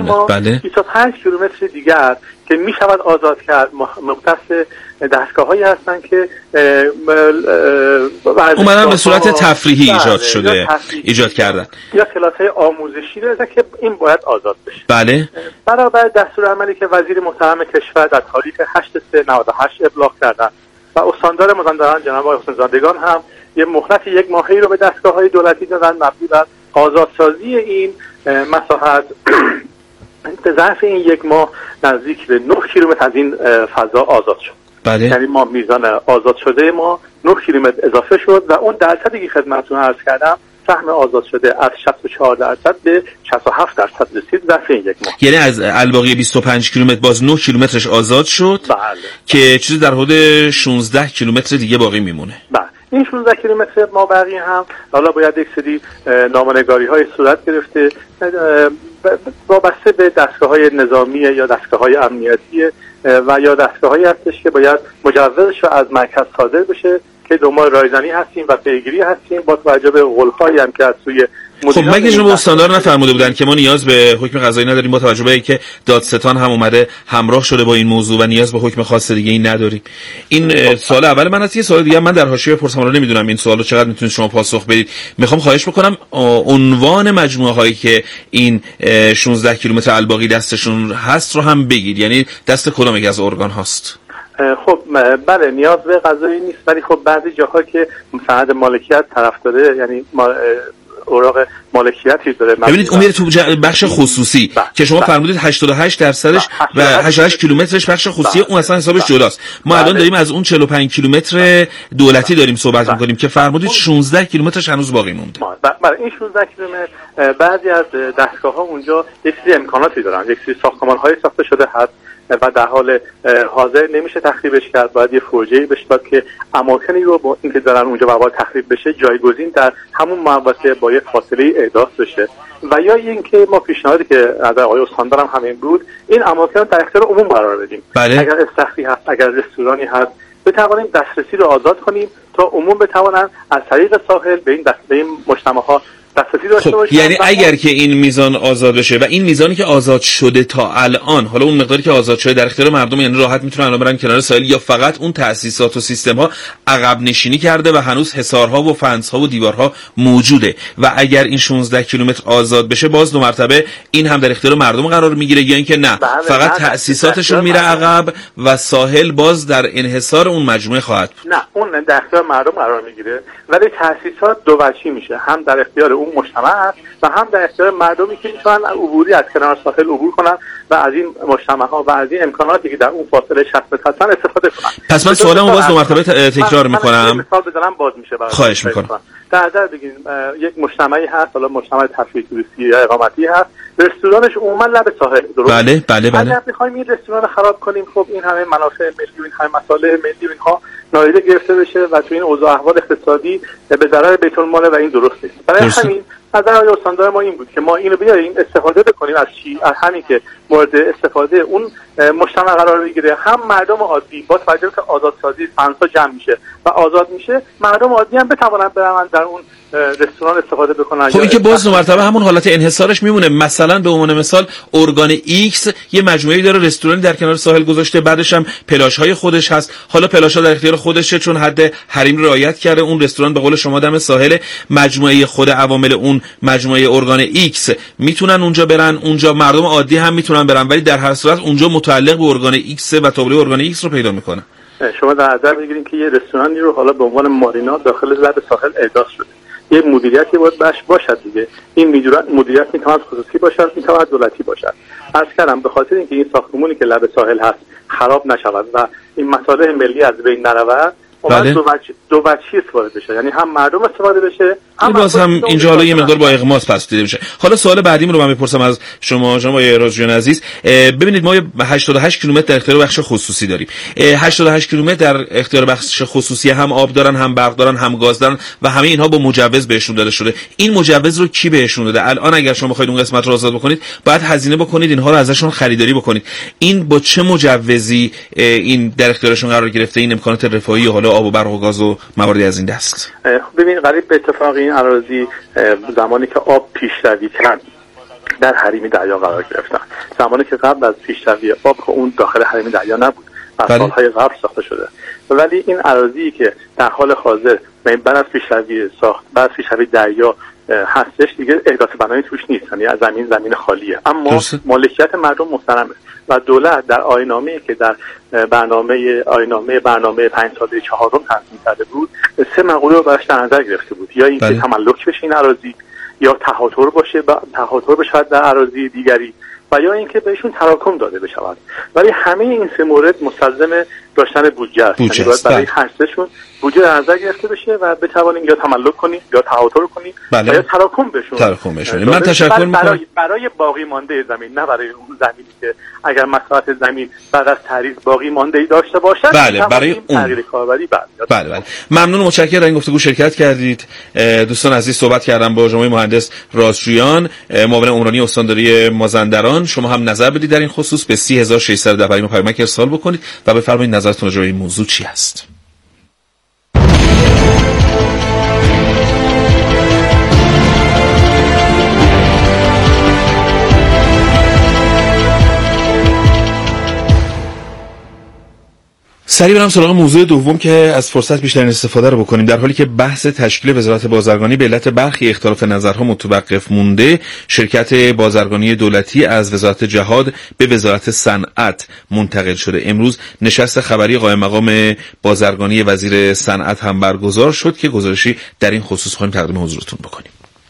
بله. 25 کیلومتر دیگر که می شود آزاد کرد مختص دستگاه‌هایی هستن که اومدن به صورت تفریحی ایجاد کردن یا کلاس‌های آموزشی داره که این باید آزاد بشه. بله. برابر دستورالعملی که وزیر محترم کشور در تاریخ 8/3/98 ابلاغ کردن و استاندار مازندران جناب آقای حسین زادگان هم یه مهلت 1 ماهه‌ای رو به دستگاه‌های دولتی دادن مبنی بر آزادسازی این مساحت. به ظرف این 1 ماه نزدیک به 9 کیلومتر از این فضا آزاد شد. بله. یعنی ما میزان آزاد شده ما 9 کیلومتر اضافه شد و اون درصدی که خدمتتون عرض کردم سهم آزاد شده از 64% به 67% رسید در این 1 ماه. یعنی از الباقی 25 کیلومتر باز 9 کیلومترش آزاد شد. بله. که چیزی در حدود 16 کیلومتر دیگه باقی میمونه. بله. این 16 کیلومتر ما بقیه هم حالا باید یک سری نامنگاری‌های صورت گرفته وابسته به دستگاه‌های نظامی یا دستگاه‌های امنیتی و یا دستگاه‌هایی هستش که باید مجوزش از مرکز صادر بشه که دنبال رایزنی هستیم و پیگیری هستیم با توجه به قول‌هایی هم که از سوی خب مگه جناب استاندار نفرموده بودن که ما نیاز به حکم قضایی نداریم با توجه به اینکه دادستان هم اومده همراه شده با این موضوع و نیاز به حکم خاص دیگه این نداریم؟ این سوال اول من است. یه سوال دیگه من در حاشیه بپرسم، حالا نمیدونم این سوالو چقدر میتونید شما پاسخ بدید. میخوام خواهش بکنم عنوان مجموعه هایی که این 16 کیلومتر الباقی دستشون هست رو هم بگید، یعنی دست کدام یک از ارگان هاست؟ خب بله نیاز به قضایی نیست، ولی خب بعضی جاها که سند مالکیت طرف داره، یعنی اوراق مالکیتی داره. ببینید اون میره تو بخش خصوصی که شما فرمودید 88% و 88 کیلومترش بخش خصوصی، اون اصلا حسابش جداست. ما الان داریم از اون 45 کیلومتر دولتی داریم صحبت می‌کنیم که فرمودید 16 کیلومترش هنوز باقی مونده. بله این 16 کیلومتر بعضی از دستگاه‌ها اونجا یک سری امکاناتی دارن، یک سری ساختمان‌های ساخته شده هست و در حال حاضر نمیشه تخریبش کرد، باید یه پروژه‌ای بشه داد که اماکنی رو با اینکه دارن اونجا بابا تخریب بشه جایگزین در همون مواقع با یک فاصله احداث بشه. و یا اینکه ما پیشنهادی که از آقای استاندار هم همین بود، این اماکن رو در اختیار عموم قرار بدیم. بله. اگر استخری هست، اگر رستورانی هست، بتوانیم دسترسی رو آزاد کنیم تا عموم بتوانن از طریق ساحل به این مجتمع‌ها دسترسی داشته باشن. یعنی اگر که این میزان آزاد بشه و این میزانی که آزاد شده تا الان، حالا اون مقداری که آزاد شده در اختیار مردم، یعنی راحت میتونن الان برن کنار ساحل، یا فقط اون تأسیسات و سیستم‌ها عقب نشینی کرده و هنوز حصارها و فنس‌ها و دیوارها موجوده و اگر این 16 کیلومتر آزاد بشه باز دو مرتبه این هم در اختیار مردم قرار میگیره، یا اینکه نه فقط تأسیساتشون میره عقب و ساحل باز در انحصار اون مجموعه خواهد بود؟ نه اون در اختیار مردم قرار میگیره، ولی تأسیسات دو وجهی میشه، هم در اختیار اون مجتمع است و هم در اختیار مردمی که میتونن عبوری از کنار ساحل عبور کنن و از این مجتمع‌ها و از این امکاناتی که در اون فاصله 60 متر هستن استفاده کنن. پس من سوالمو باز دو مرتبه تکرار میکنم. مثال بزنم باز میشه برای خواهش میکنم. در نظر بگیرید یک مجتمعی هست، حالا مجتمع تفریحی توریستی یا اقامتی هست، رستورانش عموما لب ساحل، درست؟ بله. اگر بخوایم این رستوران خراب کنیم، خب این همه منافع ملی و این همه مصالح ملی و اینها نادیده گرفته بشه و تو این اوضاع احوال اقتصادی به ضرر بیت المال و این درست نیست. برای همین از آقای استاندار ما این بود که ما اینو بیاریم استفاده بکنیم از چی؟ از همین که مورد استفاده اون مجتمع قرار بگیره، هم مردم عادی با توجه به آزادسازی فنس‌ها جمع میشه و آزاد میشه، مردم عادی هم بتوانن برن در اون رستوران استفاده بکنن. خب این که باز دو مرتبه همون حالت انحصارش میمونه. مثلا به عنوان مثال ارگان ایکس یه مجموعه‌ای داره رستورانی در کنار ساحل گذاشته، بعدش هم پلاش‌های خودش هست، حالا پلاش‌ها در اختیار خودشه چون حد حریم رعایت کرده، اون رستوران به قول شما دم ساحل، مجموعه خود عوامل اون مجموعه ارگان ایکس میتونن اونجا برن، اونجا مردم عادی هم میتونن برن، ولی در هر صورت اونجا متعلق به ارگان ایکس و تابلو ارگان ایکس رو پیدا میکنه. شما در نظر بگیرید که یه رستورانی رو حالا به عنوان مارینا داخل لب ساحل احداث شده، یه مدیریتی باید باشد دیگه. این مدیریت میتواند خصوصی باشد، میتواند دولتی باشد. عرض کردم به خاطر اینکه این ساختمانی که لب ساحل هست خراب نشود و این مصالح ملی از بین نرود، بله. دو وجهی استفاده بشه، یعنی هم مردم استفاده بشه، هم باز هم اینجا حالا یه مقدار با اغماس پس دیده میشه. حالا سوال بعدیم رو من میپرسم از شما جناب رازجویان عزیز. ببینید ما 88 کیلومتر در اختیار بخش خصوصی داریم. 88 کیلومتر در اختیار بخش خصوصی هم آب دارن، هم برق دارن، هم گاز دارن و همه اینها با مجوز بهشون داده شده. این مجوز رو کی بهشون داده؟ الان اگر شما بخواید اون قسمت رو آزاد بکنید، باید هزینه بکنید، اینها رو ازشون خریداری بکنید. این با چه مجوزی این در اختیارشون قرار گرفته، این امکانات رفاهی حالا آب و برق و گاز و مواردی از این دست؟ ببین قریب به اتفاق این اراضی زمانی که آب پیشروی کرد در حریم دریا قرار گرفتن. زمانی که قبل از پیشروی آب اون داخل حریم دریا نبود، در سالهای قبل ساخته شده. ولی این اراضی که در حال حاضر بعد از پیشروی دریا هستش دیگه احداث بنایی توش نیست، یعنی زمین خالیه، اما مالکیت مردم محترمه و دولت در آیین‌نامه‌ای که در برنامه 5 ساله چهارم تصمیم کرده بود 3 مقوله رو براش در نظر گرفته بود، یا اینکه تملک بشه این اراضی، یا تهاتر بشه در اراضی دیگری، و یا اینکه بهشون تراکم داده بشود. ولی همه این 3 مورد مستلزم داشتن بودجه است، یعنی باید برای هر سهشون بودجه در نظر گرفته بشه و بتوانیم یا تملک کنیم یا تهاتر کنیم و یا تراکم بشون. من تشکر می‌کنم برای باقی مانده زمین، نه برای اون زمینی که اگر مساحت زمین بعد از تعریض باقی مانده‌ای داشته باشد. برای تغییر کاربری. بله. ممنون و متشکرم در این گفتگو شرکت کردید. دوستان عزیز، صحبت کردم با جناب مهندس رازجویان، معاون عمرانی استانداری مازندران. شما هم نظر بدید در این خصوص، به 3610 برای ما پیامک ارسال بکنید و بفرمایید نظرتون راجع به این موضوع چی است. سریع برم سراغ موضوع دوم که از فرصت بیشترین استفاده رو بکنیم. در حالی که بحث تشکیل وزارت بازرگانی به علت برخی اختلاف نظرها متوقف مونده، شرکت بازرگانی دولتی از وزارت جهاد به وزارت صنعت منتقل شده. امروز نشست خبری قائم مقام بازرگانی وزیر صنعت هم برگزار شد که گزارشی در این خصوص خواهیم تقدیم حضورتون بکنیم.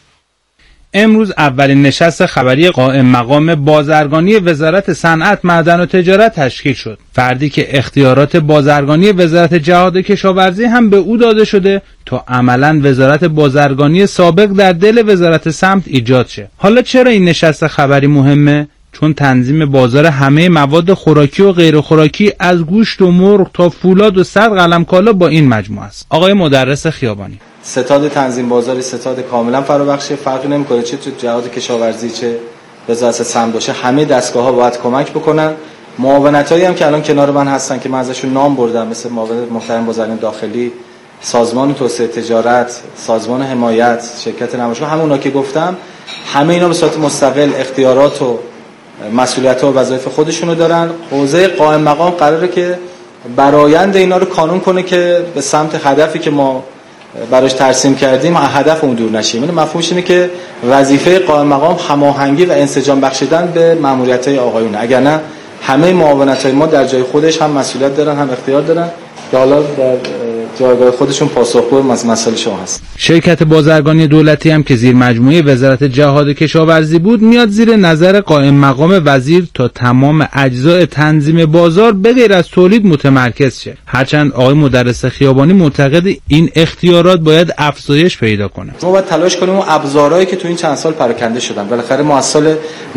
امروز اولین نشست خبری قائم مقام بازرگانی وزارت صنعت، معدن و تجارت تشکیل شد. فردی که اختیارات بازرگانی وزارت جهاد کشاورزی هم به او داده شده تا عملاً وزارت بازرگانی سابق در دل وزارت صنعت ایجاد شه. حالا چرا این نشست خبری مهمه؟ چون تنظیم بازار همه مواد خوراکی و غیر خوراکی از گوشت و مرغ تا فولاد و صد قلم کالا با این مجموعه است. آقای مدرس خیابانی: ستاد تنظیم بازاری ستاد کاملا فرابخشه، فرقی نمیکنه چه تو جهاد کشاورزی چه وزارت صنعت باشه، همه دستگاه‌ها باید کمک بکنن. معاونتایی هم که الان کنار من هستن که من ازشون نام بردم، مثل معاون محترم بازرگانی داخلی، سازمان توسعه تجارت، سازمان حمایت، شرکت نمایشگاه، همونا که گفتم، همه اینا به صورت مستقل اختیارات و مسئولیت‌ها و وظایف خودشونو دارن. حوزه قائم مقام قراره که برآیند اینا رو کانون کنه که به سمت هدفی که ما براش ترسیم کردیم هدف اون دور نشیم. این مفهومش اینه که وظیفه قائم مقام هماهنگی و انسجام بخشیدن به ماموریت‌های آقایونه، اگر نه همه معاونت‌های ما در جای خودش هم مسئولیت دارن هم اختیار دارن که حالا در جایگاه خودشون پاسخگوی مسائل شما هست. شرکت بازرگانی دولتی هم که زیر مجموعه وزارت جهاد کشاورزی بود میاد زیر نظر قائم مقام وزیر تا تمام اجزای تنظیم بازار به غیر از تولید متمرکز شه. هرچند آقای مدرس خیابانی معتقد این اختیارات باید افزایش پیدا کنه. ما باید تلاش کنیم اون ابزارهایی که تو این چند سال پراکنده شدن، بالاخره ما از سال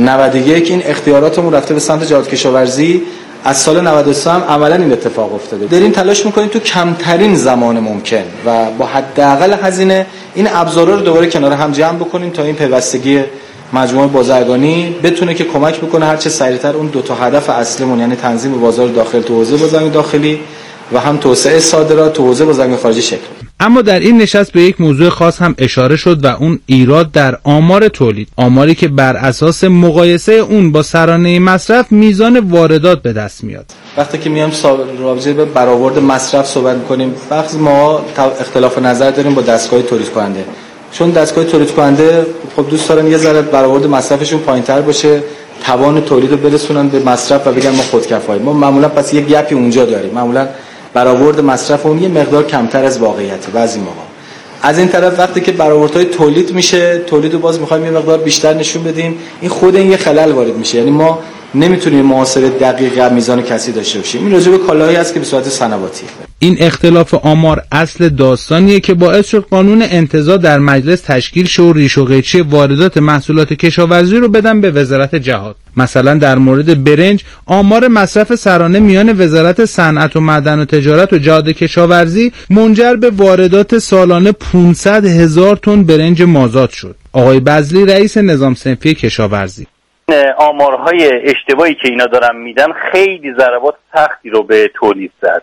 91 این اختیاراتمون رفته به سمت جهاد کشاورزی، از سال 93 هم عملاً این اتفاق افتاده. داریم تلاش می‌کنیم تو کمترین زمان ممکن و با حداقل هزینه این ابزارها رو دوباره کنار هم جمع بکنیم تا این پیوستگی مجموعه بازرگانی بتونه که کمک بکنه هر چه سریعتر اون دو تا هدف اصلیمون، یعنی تنظیم بازار داخل تو حوزه بازرگانی داخلی و هم توسعه صادرات تو حوزه بازرگانی خارجی شکل. اما در این نشست به یک موضوع خاص هم اشاره شد و اون ایراد در آمار تولید، آماری که بر اساس مقایسه اون با سرانه مصرف میزان واردات به دست میاد. وقتی که میام راجع به برآورد مصرف صحبت می‌کنیم، بعضی ما اختلاف نظر داریم با دستگاه تولید کننده، چون دستگاه تولید کننده خب دوست دارن یه ذره برآورد مصرفشون پایین‌تر باشه، توان تولید رو برسونن به مصرف و بگن ما خودکفاییم. ما معمولا پس یک گپی اونجا داریم، معمولا برآورد مصرف اون یه مقدار کمتر از واقعیته بعضی موقع. از این طرف وقتی که برآوردهای تولید میشه، تولید رو باز می‌خوایم یه مقدار بیشتر نشون بدیم، این خود این یه خلل وارد میشه، یعنی ما نمیتونیم محاسبه دقیق میزان کسی داشته باشیم. این راجع به کالاهایی است که به صورت صنعتیه. این اختلاف آمار اصل داستانیه که باعث شد قانون انتزاع در مجلس تشکیل شه و ریش و قیچی واردات محصولات کشاورزی رو بدن به وزارت جهاد. مثلا در مورد برنج آمار مصرف سرانه میان وزارت صنعت و معدن و تجارت و جهاد کشاورزی منجر به واردات سالانه 500,000 تن برنج مازاد شد. آقای بزلی رئیس نظام صنفی کشاورزی: آمارهای اشتباهی که اینا دارن میدن خیلی ضربات سختی رو به تولید زد.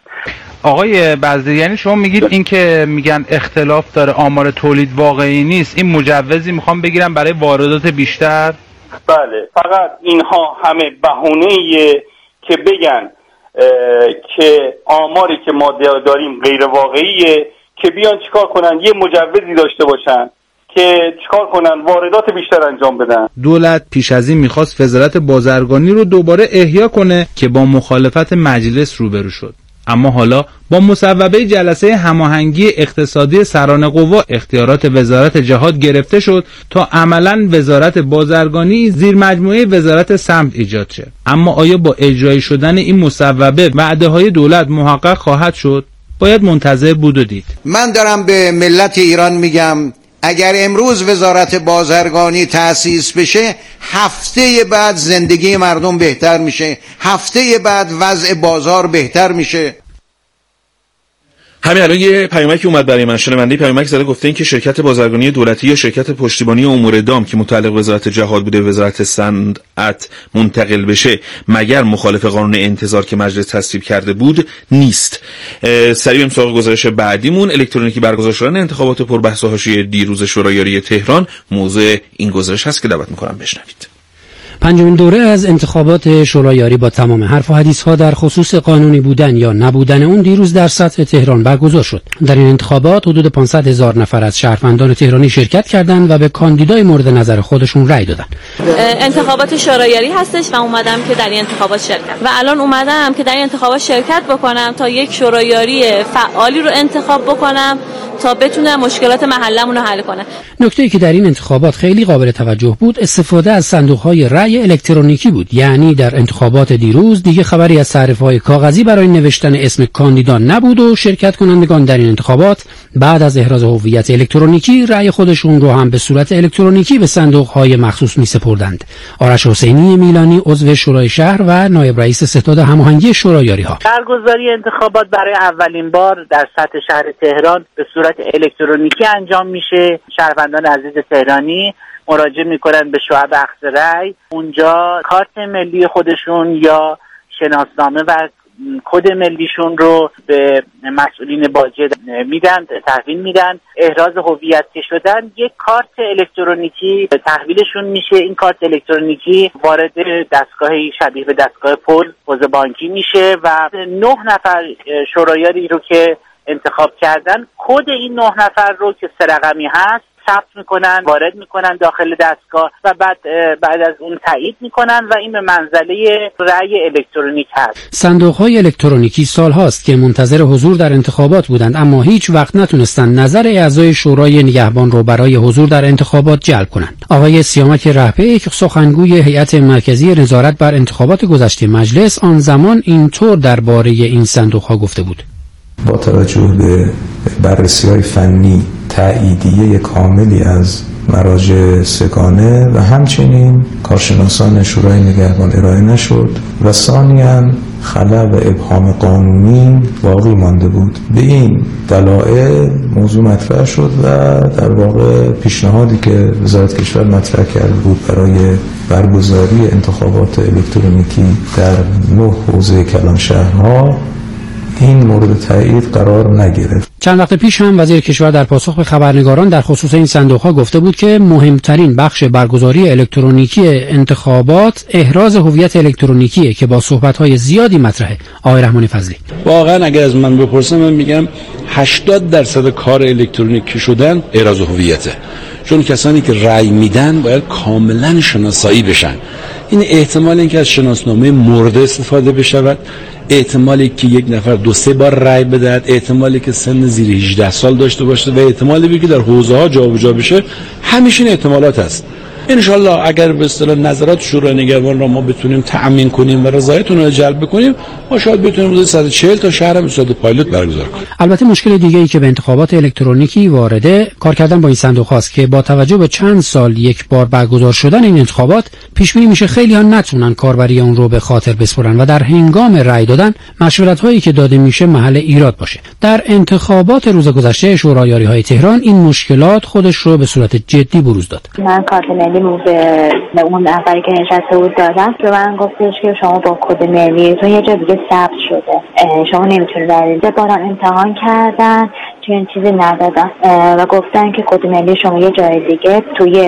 آقای بزلی، یعنی شما میگید این که میگن اختلاف داره، آمار تولید واقعی نیست، این مجوزی میخوام بگیرم برای واردات بیشتر؟ بله، فقط اینها همه بهونه‌ایه که بگن که آماری که ما داریم غیر واقعیه، که بیان چیکار کنن، یه مجوزی داشته باشن که چیکار کنن، واردات بیشتر انجام بدن. دولت پیش از این میخواست وزارت بازرگانی رو دوباره احیا کنه که با مخالفت مجلس روبرو شد. اما حالا با مصوبه جلسه هماهنگی اقتصادی سران قوا اختیارات وزارت جهاد گرفته شد تا عملاً وزارت بازرگانی زیر مجموعه وزارت سمت ایجاد شه. اما آیا با اجرای شدن این مصوبه وعده‌های دولت محقق خواهد شد؟ باید منتظر بود و دید. من دارم به ملت ایران میگم اگر امروز وزارت بازرگانی تأسیس بشه، هفته بعد زندگی مردم بهتر میشه، هفته بعد وضع بازار بهتر میشه. همین الان یه پیامکی اومد برای من، شنونده پیامک زده، گفته این که شرکت بازرگانی دولتی یا شرکت پشتیبانی امور دام که متعلق وزارت جهاد بوده وزارت صنعت منتقل بشه مگر مخالف قانون انتظار که مجلس تصویب کرده بود نیست. سریع بریم سراغ گزارش بعدیمون. الکترونیکی برگزار شدن انتخابات پربحث و حاشیه دیروز شورایاری تهران موضوع این گزارش هست که دعوت می‌کنم بشنوید. پنجمین دوره از انتخابات شورایاری با تمام حرف و حدیث‌ها در خصوص قانونی بودن یا نبودن اون دیروز در سطح تهران برگزار شد. در این انتخابات حدود 500,000 نفر از شهروندان تهرانی شرکت کردند و به کاندیدای مورد نظر خودشون رأی دادن. انتخابات شورایاری هستش و اومدم که در این انتخابات شرکت و الان اومدم که در این انتخابات شرکت بکنم تا یک شورایاری فعالی رو انتخاب بکنم تا بتونه مشکلات محلمون رو حل کنه. نکته‌ای که در این انتخابات خیلی قابل توجه بود استفاده از صندوق‌های رأی الکترونیکی بود. یعنی در انتخابات دیروز دیگه خبری از صحیفه‌های کاغذی برای نوشتن اسم کاندیدا نبود و شرکت کنندگان در این انتخابات بعد از احراز هویت الکترونیکی رأی خودشون رو هم به صورت الکترونیکی به صندوق‌های مخصوص می‌سپردند. آرش حسینی میلانی عضو شورای شهر و نایب رئیس ستاد هماهنگی شورایاری‌ها: برگزاری انتخابات برای اولین بار در سطح شهر تهران به صورت الکترونیکی انجام میشه. شهروندان عزیز تهرانی مراجعه میکنن به شعب اخذ رأی، اونجا کارت ملی خودشون یا شناسنامه و کد ملیشون رو به مسئولین باجه میدن، تحویل میدن. احراز هویت که شدن یک کارت الکترونیکی تحویلشون میشه. این کارت الکترونیکی وارد دستگاهی شبیه به دستگاه پوز بانکی میشه و 9 نفر شورایاری رو که انتخاب کردن کد این 9 نفر رو که 3 رقمی هست ثبت میکنن، وارد میکنن داخل دستگاه و بعد از اون تایید میکنن و این به منزله رأی الکترونیک هست. صندوق‌های الکترونیکی سالهاست که منتظر حضور در انتخابات بودند اما هیچ وقت نتونستن نظر اعضای شورای نگهبان رو برای حضور در انتخابات جلب کنند. آقای سیامک رهپیک سخنگوی هیئت مرکزی نظارت بر انتخابات گذشته مجلس آن زمان اینطور درباره این صندوق‌ها گفته بود: با توجه به بررسی‌های فنی تأییدیه کاملی از مراجع سگانه و همچنین کارشناسان شورای نگهبان ارائه نشد و ثانیاً خلا و ابهام قانونی باقی مانده بود. به این دلایل موضوع مطرح شد و در واقع پیشنهادی که وزارت کشور مطرح کرده بود برای برگزاری انتخابات الکترونیکی در 9 حوزه کلانشهرها این مورد تایید قرار نگرفت. چند وقت پیش هم وزیر کشور در پاسخ به خبرنگاران در خصوص این صندوق‌ها گفته بود که مهمترین بخش برگزاری الکترونیکی انتخابات احراز هویت الکترونیکیه که با صحبت‌های زیادی مطرحه. آقای رحمانی فضلی: واقعا اگر از من بپرسن من میگم 80% کار الکترونیکی شدن احراز هویته، چون کسانی که رأی میدن باید کاملا شناسایی بشن. این احتمال اینکه از شناسنامه مرده استفاده بشود، احتمالی که یک نفر 2-3 بار رأی بدهد، احتمالی که سن زیر 18 سال داشته باشه و احتمالی که در حوزه ها جابجا بشه، همیشه این احتمالات هست. ان شاء الله اگر به اصطلاح نظرات شورای نگهبان را ما بتونیم تأمین کنیم و رضایتون رو جلب کنیم، ما شاید بتونیم حدود 140 تا شهر هم صورت پایلوت برگزار کنیم. البته مشکل دیگه‌ای که به انتخابات الکترونیکی وارده کار کردن با این صندوق هاست که با توجه به چند سال یک بار برگزار شدن این انتخابات پیش بینی میشه خیلی ها نتونن کاربری اون رو به خاطر بسپرن و در هنگام رأی دادن مشورت‌هایی که داده میشه محل ایراد باشه. در انتخابات روز گذشته شورایاری‌های تهران این مشکلات خودش رو به صورت جدی بروز داد. من کارت ملی به اون نفری که نشسته بود دادم به من گفتش که شما با کد ملیتون یه جا دیگه ثبت شده، شما نمیتونید برید. باران امتحان کردن چنین چیزی ندادن و گفتن که کد ملی شما یه جای دیگه توی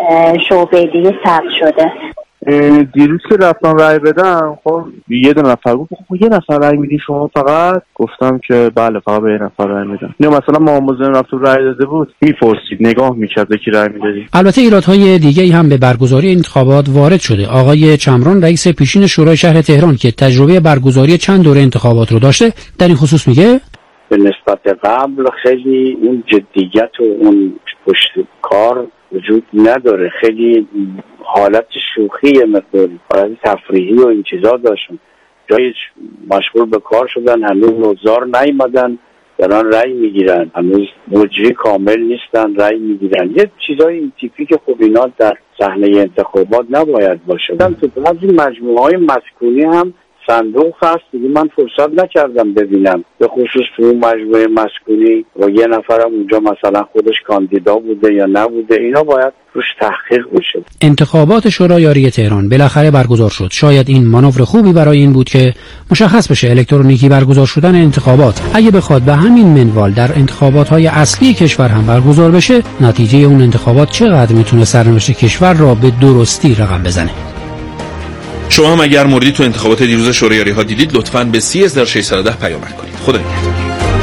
شعبه دیگه ثبت شده. دیروز که رفتم رای بدم، خب یه دو نفر گفت خب یه نفر رای میدی شما فقط؟ گفتم که بله فقط به یه نفر رای میدم. یا مثلا معامله‌مون رفت رای داده بود میپرسید، نگاه میکرد کی رای میدادی. البته ایرادهای دیگه‌ای هم به برگزاری انتخابات وارد شده. آقای چمران رئیس پیشین شورای شهر تهران که تجربه برگزاری چند دوره انتخابات رو داشته در این خصوص میگه به نسبت قبل خیلی اون جدیت و اون پشت کار وجود نداره، خیلی حالت شوخی مقداری، حالت تفریحی و این چیزا داشتن، جای مشغول به کار شدن، هنوز نوزار نیومدن دارن رأی میگیرن، هنوز مجری کامل نیستن رأی میگیرن، یه چیزای این تیپی که خب اینا در صحنه انتخابات نباید باشه. تو بعضی مجموعه‌های مسکونی هم صندوق هست دیگه، من فرصت نکردم ببینم، به خصوص تو مجموعه مسکونی و یه نفرم اونجا مثلا خودش کاندیدا بوده یا نبوده، اینا باید روش تحقیق بشه. انتخابات شورایاری تهران بالاخره برگزار شد. شاید این مانور خوبی برای این بود که مشخص بشه الکترونیکی برگزار شدن انتخابات اگه بخواد به همین منوال در انتخابات‌های اصلی کشور هم برگزار بشه، نتیجه اون انتخابات چقدر میتونه سرنوشت کشور را به درستی رقم بزنه. شما هم اگر موردی تو انتخابات دیروز شورایاری ها دیدید لطفاً به 30610 پیامک کنید. خدا نگهدار.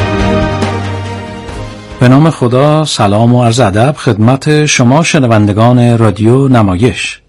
به نام خدا، سلام و عرض ادب خدمت شما شنوندگان رادیو نمایش.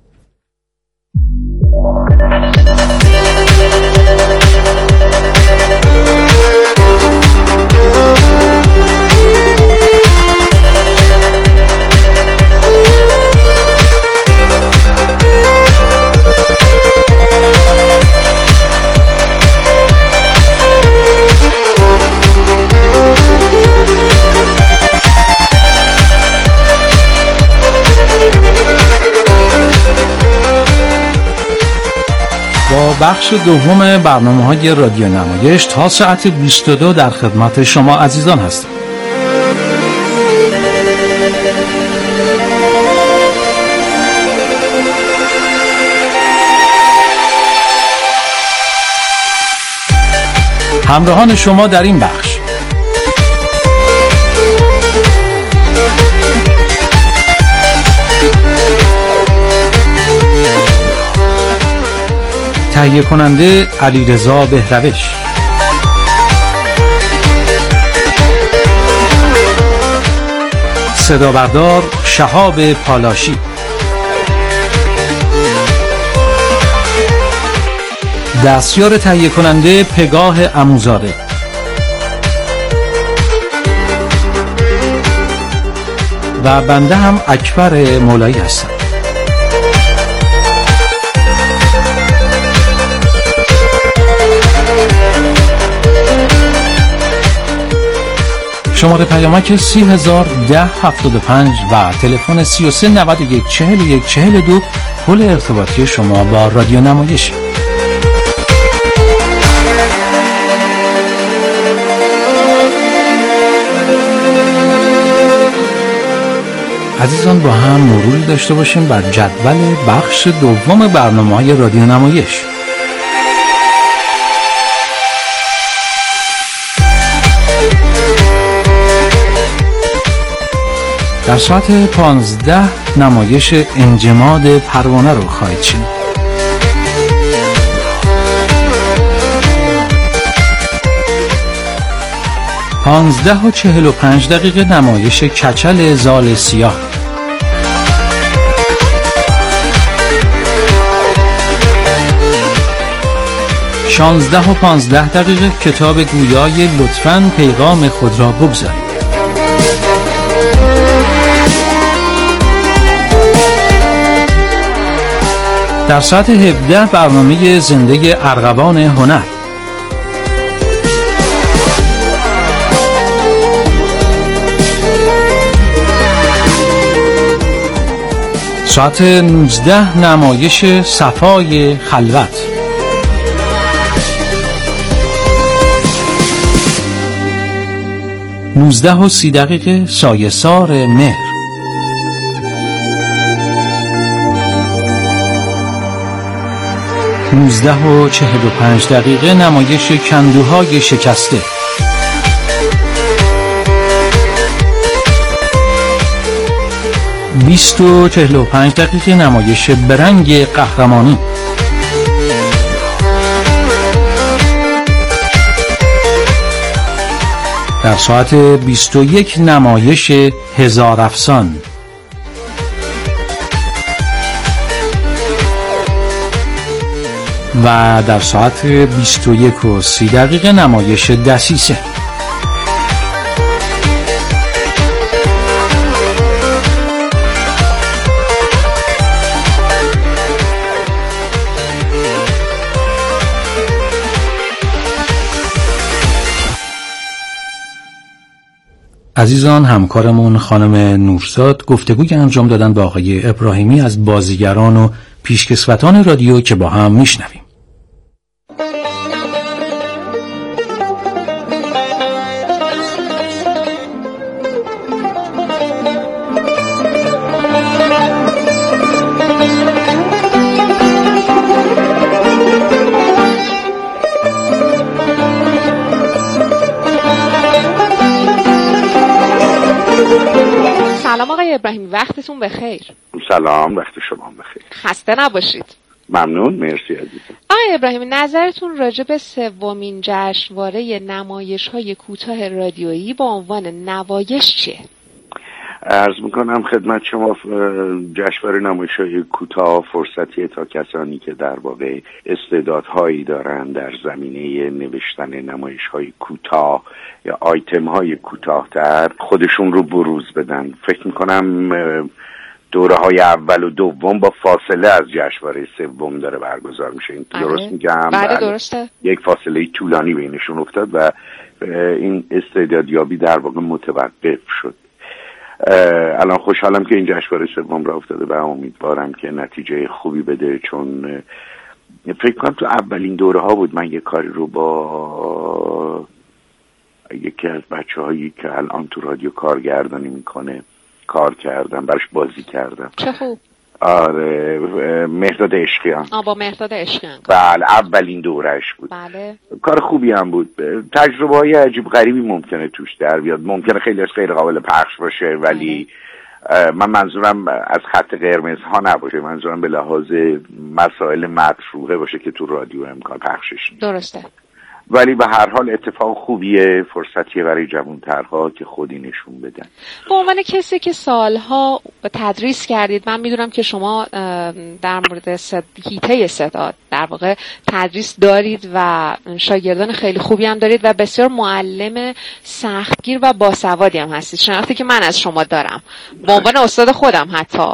با بخش دوم برنامه‌های رادیو نمایش تا ساعت 22 در خدمت شما عزیزان هستیم. همراهان شما در این بخش: تهیه کننده علیرضا بهروش، صدا بردار شهاب پالاشی، دستیار تهیه کننده پگاه عموزاده، و بنده هم اکبر مولایی هستم. شماره پیامک 301075 و تلفن 33914142 پل ارتباطی شما با رادیو نمایش. عزیزان با هم مروری داشته باشیم بر جدول بخش دوم برنامه‌های رادیو نمایش. در ساعت 15 نمایش انجماد پروانه رو خواهید شنید. پانزده و 45 دقیقه نمایش کچل زال سیاه. 16 و 15 دقیقه کتاب گویای لطفاً پیغام خود را بگذارید. در ساعت 17 برنامه زنده ارغوان هنر. ساعت 19 نمایش صفای خلوت. نوزده و 30 دقیقه سایه‌سار مهر. 19 و 45 دقیقه نمایش کندوهای شکسته. 20:45 دقیقه نمایش برنگ قهرمانی. در ساعت 21 نمایش هزار افسان. و در ساعت 21:30 دقیقه نمایش دسیسه. عزیزان، همکارمون خانم نورزاد گفتگوی انجام دادن با آقای ابراهیمی از بازیگران و پیشکسوتان رادیو که با هم میشنویم. سلام آقای ابراهیمی، وقتتون بخیر. سلام، وقت شما بخیر. خسته نباشید. ممنون، مرسی عزیزم. آقای ابراهیمی، نظرتون راجع به سومین جشنواره نمایش‌های کوتاه رادیویی با عنوان نوایش چیه؟ عرض میکنم خدمت شما، جشنواره نمایش‌های کوتاه فرصتی تا کسانی که در واقع استعدادهایی دارند در زمینه نوشتن نمایش‌های کوتاه یا آیتم‌های کوتاه‌تر خودشون رو بروز بدن. فکر میکنم دوره‌های اول و دوم با فاصله از جشنواره سوم داره برگزار میشه. این درست میگم؟ بله درسته. یک فاصله طولانی بینشون افتاد و این استعدادیابی در واقع متوقف شد. الان خوشحالم که این جشنواره سوم راه افتاده و امیدوارم که نتیجه خوبی بده، چون فکر کنم تو اولین دوره ها بود من یه کاری رو با یکی از بچه‌هایی که الان تو رادیو کارگردانی میکنه کار کردم، براش بازی کردم. چه خوب. آره، مهرداد عشقیان. با مهرداد عشقیان. بله، اولین دورش بود. بله. کار خوبی هم بود. تجربه‌های عجیب غریبی ممکنه توش در بیاد، ممکنه خیلی از غیر قابل پخش باشه، ولی من منظورم از خط قرمز ها نباشه، منظورم به لحاظ مسائل مطروحه باشه که تو رادیو امکان پخشش نیست. درسته. ولی به هر حال اتفاق خوبیه، فرصتیه برای جوانترها که خودی نشون بدن. به عنوان کسی که سالها تدریس کردید، من میدونم که شما در مورد هیته صدا در واقع تدریس دارید و شاگردان خیلی خوبی هم دارید و بسیار معلم سختگیر و باسوادی هم هستید، شناختی که من از شما دارم به عنوان استاد خودم. حتی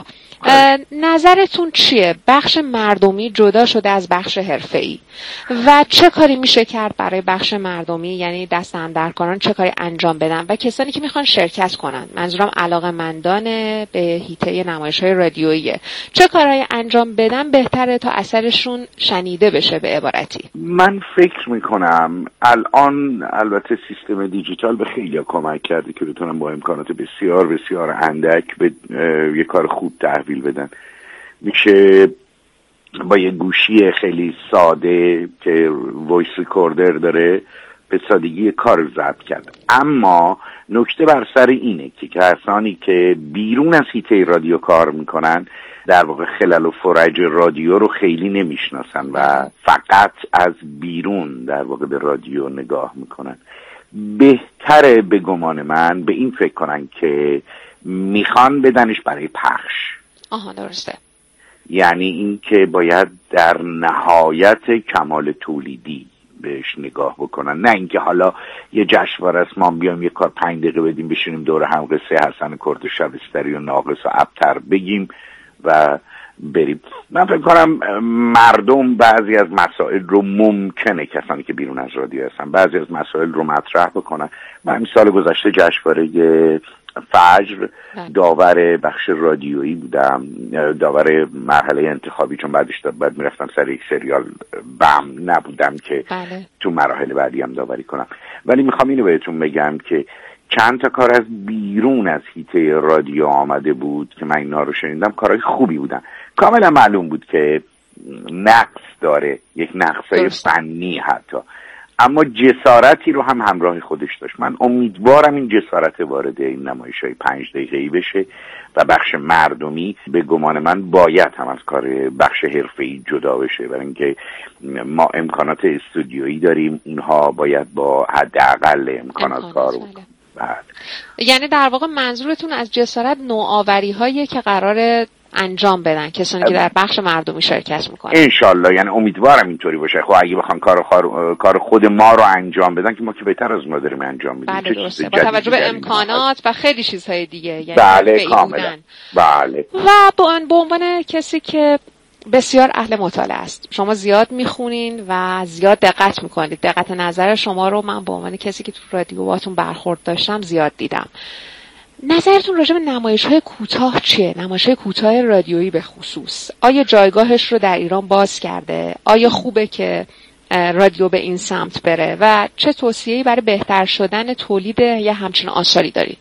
نظرتون چیه؟ بخش مردمی جدا شده از بخش حرفه‌ای و چه کاری میشه کرد برای بخش مردمی، یعنی دست اندرکاران چه کاری انجام بدن و کسانی که میخوان شرکت کنن، منظورم علاقه‌مندان به حیطه نمایش‌های رادیویی، چه کارهایی انجام بدن بهتره تا اثرشون شنیده بشه؟ به عبارتی من فکر میکنم الان البته سیستم دیجیتال به خیلی کمک کرده که بتونن با امکانات بسیار بسیار اندک به یه کار خوب تحویل بدن. میشه با یه گوشی خیلی ساده که وایس ریکوردر داره به سادگی کار ضبط کرد. اما نکته بر سر اینه که کسانی که بیرون از حیطه رادیو کار میکنن در واقع خلل و فرج رادیو رو خیلی نمیشناسن و فقط از بیرون در واقع به رادیو نگاه میکنن. بهتره به گمان من به این فکر کنن که میخوان بدنش برای پخش. درسته. یعنی این که باید در نهایت کمال تولیدی بهش نگاه بکنن، نه اینکه حالا یه جشنواره است ما بیام یه کار 5 دقیقه بدیم بشینیم دور هم قصه حسن کرد شبستری و ناقص و ابتر بگیم و بریم. من فکر کنم مردم بعضی از مسائل رو ممکنه، کسانی که بیرون از رادیو هستن، بعضی از مسائل رو مطرح بکنن. من سال گذشته جشنواره فجر داور بخش رادیویی بودم، داور مرحله انتخابی، چون بعد میرفتم سر یک سریال بم نبودم که تو مراحل بعدی هم داوری کنم. ولی میخوام اینو بهتون بگم که چند تا کار از بیرون از حیطه رادیو آمده بود که من اینا رو شنیدم، کارهای خوبی بودن. کاملا معلوم بود که نقص داره، یک نقصه فنی حتی، اما جسارتی رو هم همراه خودش داشت. من امیدوارم این جسارت وارد این نمایش‌های 5 دقیقه‌ای بشه و بخش مردمی به گمان من باید هم از کار بخش حرفه‌ای جدا بشه، برای اینکه ما امکانات استودیویی داریم، اونها باید با حداقل امکانات کار بکنن. یعنی در واقع منظورتون از جسارت نوآوری‌هایی که قراره انجام بدن کسانی که در بخش مردمی شرکت میکنن؟ انشالله، یعنی امیدوارم اینطوری باشه. خب اگه بخوان کار خود ما رو انجام بدن که ما که بهتر از ما داریم انجام میدیم. بله درسته، با توجه به امکانات و خیلی چیزهای دیگه. یعنی بله کاملا. بله. و به عنوان کسی که بسیار اهل مطالعه است، شما زیاد میخونین و زیاد دقت میکنید. دقت نظر شما رو من به عنوان کسی که تو رادیو باهاتون برخورد داشتم زیاد دیدم. نظرتون راجع به نمایش‌های کوتاه چیه؟ نمایش‌های کوتاه رادیویی به خصوص آیا جایگاهش رو در ایران باز کرده؟ آیا خوبه که رادیو به این سمت بره و چه توصیه‌ای برای بهتر شدن تولید یا همچین آثاری دارید؟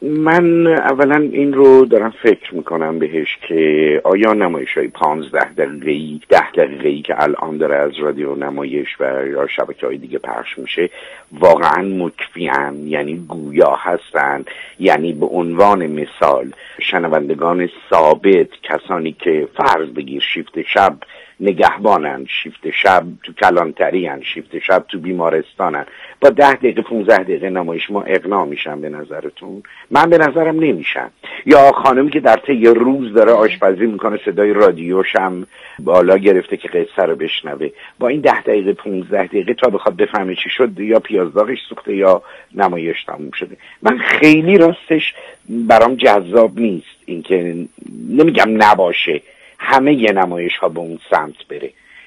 من اولا این رو دارم فکر میکنم بهش که آیا نمایش‌های 15 دقیقه‌ای 10 دقیقه‌ای که الان داره از رادیو نمایش و یا شبکه‌های دیگه پخش میشه واقعا مکفی‌اند، یعنی گویا هستند، یعنی به عنوان مثال شنوندگان ثابت، کسانی که فرض بگیر شیفت شب نگهبانن، شیفت شب تو کلانتریان، شیفت شب تو بیمارستانن، با 10 دقیقه 15 دقیقه نمایش ما اقناع میشن به نظرتون؟ من به نظرم نمیشن. یا خانمی که در طی روز داره آشپزی میکنه صدای رادیوش هم بالا گرفته که قصه رو بشنوه، با این 10 دقیقه 15 دقیقه تا بخواد بفهمه چی شد یا پیاز داغش سوخته یا نمایش تموم شده، من خیلی راستش برام جذاب نیست. اینکه نمیگم نباشه، همه ی نمایش ها به اون سمت بره.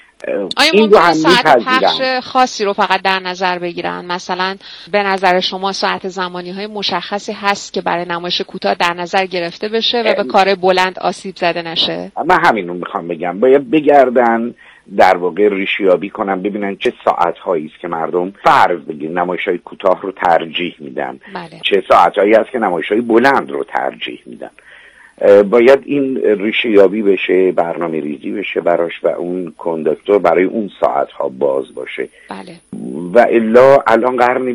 آیا ممکنه ساعت پخش خاصی رو فقط در نظر بگیرن؟ مثلا به نظر شما ساعت زمانی های مشخصی هست که برای نمایش کوتاه در نظر گرفته بشه و به کار بلند آسیب زده نشه؟ من همین رو میخوام بگم، باید بگردن در واقع ریشیابی کنن ببینن چه ساعت هایی است که مردم فرض بگیر نمایش های کوتاه رو ترجیح میدن. بله. چه ساعت هایی هست که نمایش های بلند رو ترجیح میدن. باید این ریشه یابی بشه، برنامه ریزی بشه براش و اون کندکتور برای اون ساعت ها باز باشه. بله. و الا الان قرن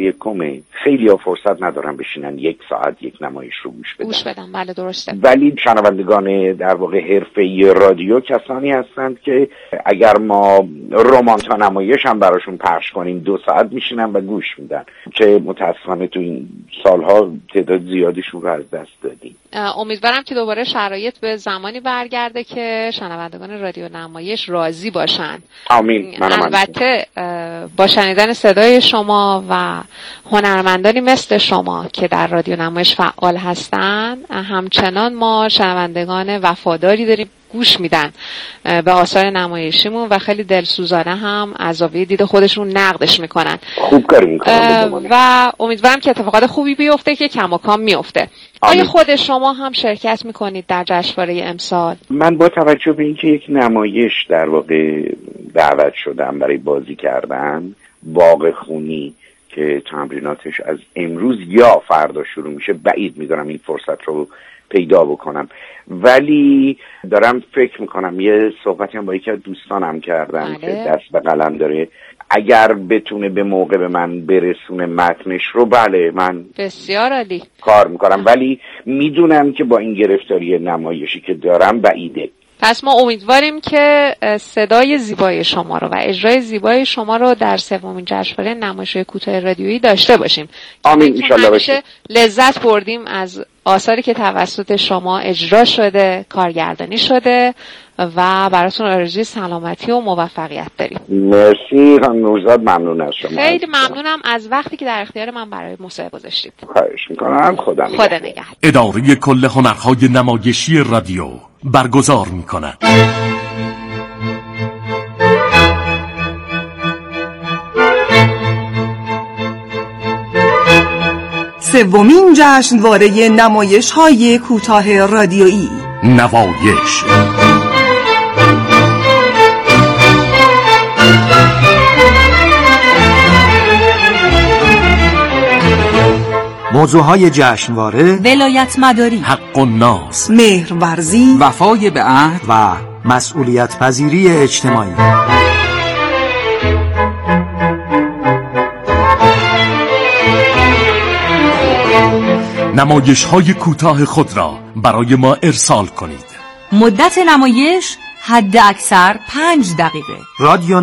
21 خیلی ها فرصت ندارن بشینن 1 ساعت یک نمایش رو گوش بدن. بله درسته. ولی شنوندگان در واقع حرفه‌ای رادیو کسانی هستند که اگر ما رمانتا نمایش هم براشون پخش کنیم 2 ساعت میشینن و گوش میدن، که متاسفانه تو این سالها تعداد زیادشون رو از دست دادیم. امیدوارم که دوباره شرایط به زمانی برگرده که شنوندگان رادیو نمایش راضی باشن. آمین. البته با شنیدن صدای شما و هنرمندانی مثل شما که در رادیو نمایش فعال هستن، همچنان ما شنوندگان وفاداری داریم گوش میدن به آثار نمایشیمون و خیلی دلسوزانه هم از زاویه دید خودشون نقدش میکنن. خوب کاری میکنن و امیدوارم که اتفاقات خوبی بیفته که کم و کم میفته. آیا خود شما هم شرکت میکنید در جشنواره امسال؟ من با توجه به اینکه یک نمایش در واقع دعوت شدم برای بازی کردن، باغ خونی که تمریناتش از امروز یا فردا شروع میشه، بعید میدارم این فرصت رو پیدا بکنم، ولی دارم فکر میکنم. یه صحبتی هم با یکی از دوستانم کردم که دست به قلم داره، اگر بتونه به موقع به من برسونه متنش رو، بله من بسیار عالی کار میکنم، ولی میدونم که با این گرفتاری نمایشی که دارم بعیده. پس ما امیدواریم که صدای زیبای شما رو و اجرای زیبای شما رو در 3مین جشنواره نمایش‌های کوتاه رادیویی داشته باشیم. آمین ان شاء الله باشه. لذت بردیم از آثاری که توسط شما اجرا شده، کارگردانی شده و براتون آرزوی سلامتی و موفقیت داریم. مرسی خانم نوزاد، ممنون از شما. خیلی ممنونم از وقتی که در اختیار من برای مصاحبه گذاشتید. خواهش میکنم. خدا نگهدار. اداره کل هنرهای نمایشی رادیو برگزار میکند. سومین جشنواره نمایش‌های کوتاه رادیویی نوایش. موضوعهای جشنواره: ولایت مداری، حق الناس، مهرورزی، وفای به عهد و مسئولیت پذیری اجتماعی. نمایش‌های کوتاه خود را برای ما ارسال کنید. مدت نمایش حد اکثر 5 دقیقه. رادیو